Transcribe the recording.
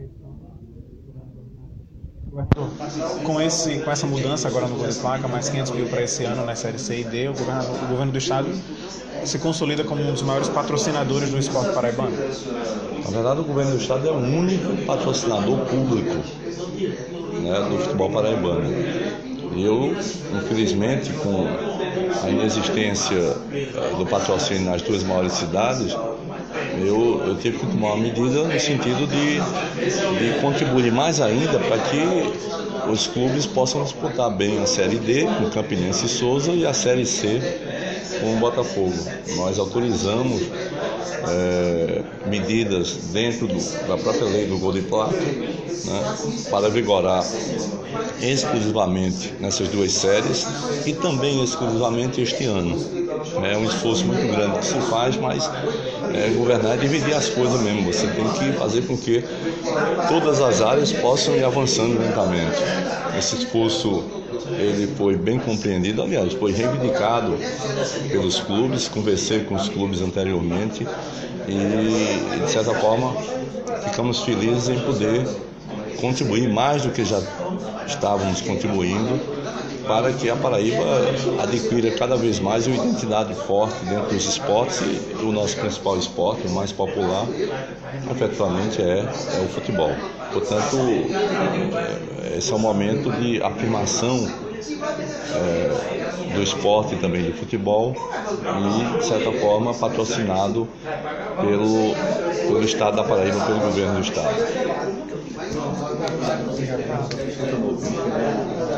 Com essa mudança agora no gol de placa, mais 500 mil para esse ano na Série C e D, o governo do estado se consolida como um dos maiores patrocinadores do esporte paraibano. Na verdade, o governo do estado é o único patrocinador público, né, do futebol paraibano. E eu, infelizmente, com a inexistência do patrocínio nas duas maiores cidades, eu tive que tomar uma medida no sentido de contribuir mais ainda para que os clubes possam disputar bem a Série D com Campinense e Souza e a Série C com o Botafogo. Nós autorizamos medidas dentro da própria lei do gol de placa, né, para vigorar exclusivamente nessas duas séries e também exclusivamente este ano. É um esforço muito grande que se faz, mas governar é dividir as coisas mesmo. Você tem que fazer com que todas as áreas possam ir avançando lentamente. Esse esforço ele foi bem compreendido, aliás, foi reivindicado pelos clubes, conversei com os clubes anteriormente e, de certa forma, ficamos felizes em poder contribuir mais do que já estávamos contribuindo para que a Paraíba adquira cada vez mais uma identidade forte dentro dos esportes e o nosso principal esporte, o mais popular, efetivamente é o futebol. Portanto, esse é um momento de afirmação do esporte e também do futebol e, de certa forma, patrocinado pelo Estado da Paraíba, pelo governo do Estado.